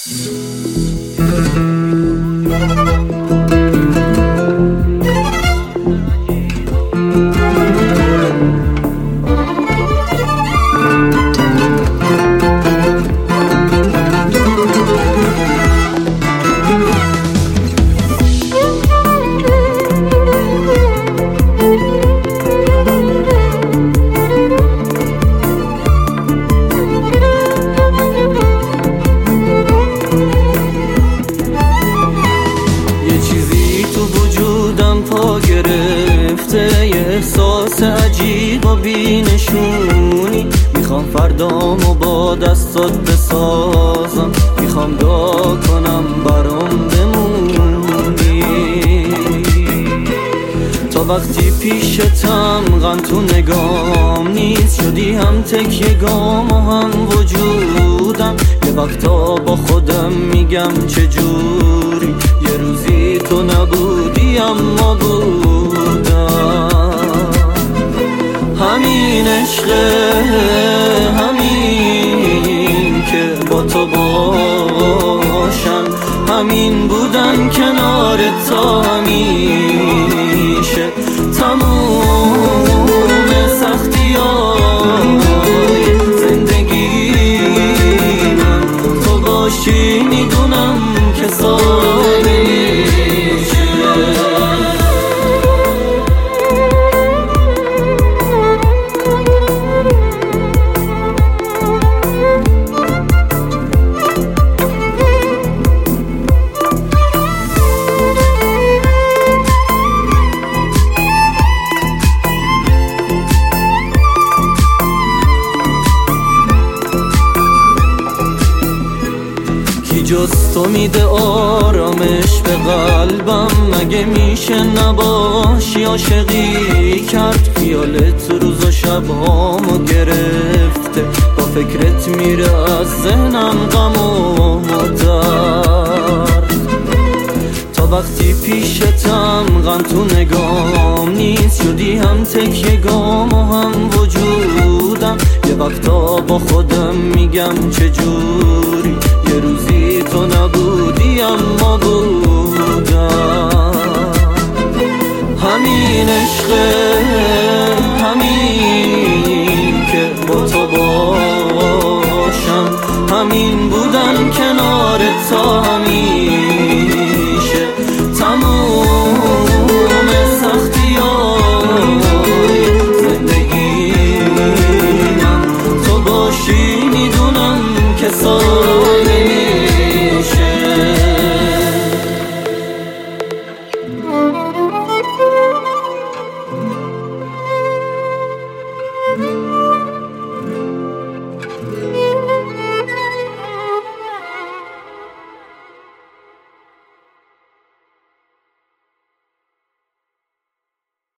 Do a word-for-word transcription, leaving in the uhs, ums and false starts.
احساس عجیب و بی‌نشونی، میخوام فردامو با دستات بسازم، میخوام دعا کنم برام بمونی. تا وقتی پیشتم غم تو نگام نیست، شدی هم تکیه گام و هم وجودم. یه وقتا با خودم میگم چجوری یه روزی تو نبودی اما بودم. همین عشقه، همین که با تو باشم، همین بودن کنار تا همیشه. تموم سختی‌های زندگی من تو باشی، میدونم که ساده میشه. جز تو میده آرامش به قلبم، مگه میشه نباشی؟ عاشقی کرد خیالت روز و شبهامو گرفته، با فکرت میره از ذهنم غم و درد. تا وقتی پیشتم غم تو نگام نیست، شدی هم تکیه گام و هم وجودم. یه وقتا با خودم میگم چجوری یه روزی تو نبودی اما بودم. همین عشقه، همین که با تو باشم، همین بودن کنار تا همیشه. تموم سختی‌های زندگی من تو باشی، میدونم که ساده میشه. Thank you.